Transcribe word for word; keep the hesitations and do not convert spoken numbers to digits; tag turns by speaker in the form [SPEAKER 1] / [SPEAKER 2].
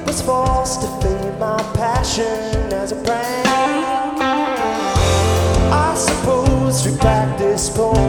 [SPEAKER 1] was forced to fade my passion as a prank. I suppose we practice porn.